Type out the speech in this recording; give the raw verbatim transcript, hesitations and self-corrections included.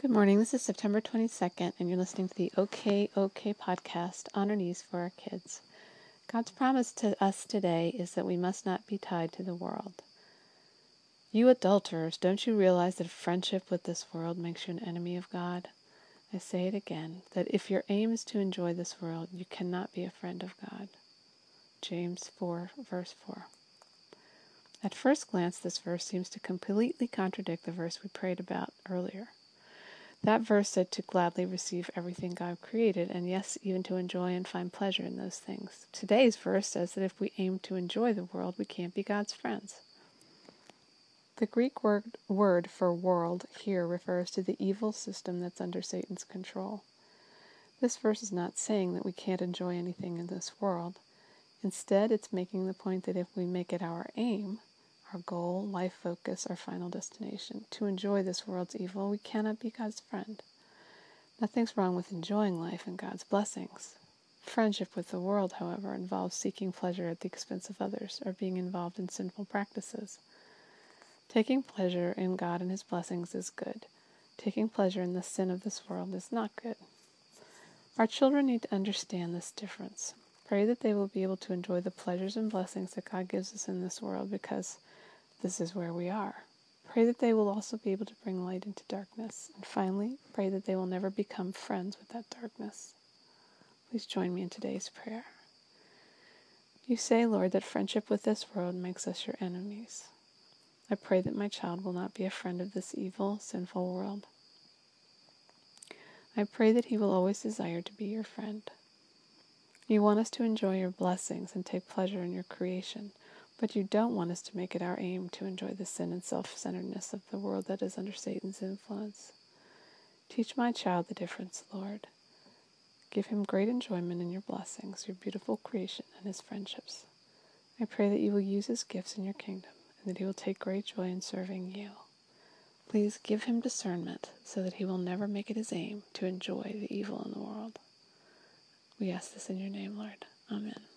Good morning. This is September twenty-second, and you're listening to the OK OK podcast on our knees for our kids. God's promise to us today is that we must not be tied to the world. You adulterers, don't you realize that friendship with this world makes you an enemy of God? I say it again, that if your aim is to enjoy this world, you cannot be a friend of God. James four, verse four. At first glance, this verse seems to completely contradict the verse we prayed about earlier. That verse said to gladly receive everything God created, and yes, even to enjoy and find pleasure in those things. Today's verse says that if we aim to enjoy the world, we can't be God's friends. The Greek word, word for world here refers to the evil system that's under Satan's control. This verse is not saying that we can't enjoy anything in this world. Instead, it's making the point that if we make it our aim, our goal, life focus, our final destination, to enjoy this world's evil, we cannot be God's friend. Nothing's wrong with enjoying life and God's blessings. Friendship with the world, however, involves seeking pleasure at the expense of others or being involved in sinful practices. Taking pleasure in God and His blessings is good. Taking pleasure in the sin of this world is not good. Our children need to understand this difference. Pray that they will be able to enjoy the pleasures and blessings that God gives us in this world because this is where we are. Pray that they will also be able to bring light into darkness. And finally, pray that they will never become friends with that darkness. Please join me in today's prayer. You say, Lord, that friendship with this world makes us your enemies. I pray that my child will not be a friend of this evil, sinful world. I pray that he will always desire to be your friend. You want us to enjoy your blessings and take pleasure in your creation, but you don't want us to make it our aim to enjoy the sin and self-centeredness of the world that is under Satan's influence. Teach my child the difference, Lord. Give him great enjoyment in your blessings, your beautiful creation, and his friendships. I pray that you will use his gifts in your kingdom, and that he will take great joy in serving you. Please give him discernment so that he will never make it his aim to enjoy the evil in the world. We ask this in your name, Lord. Amen.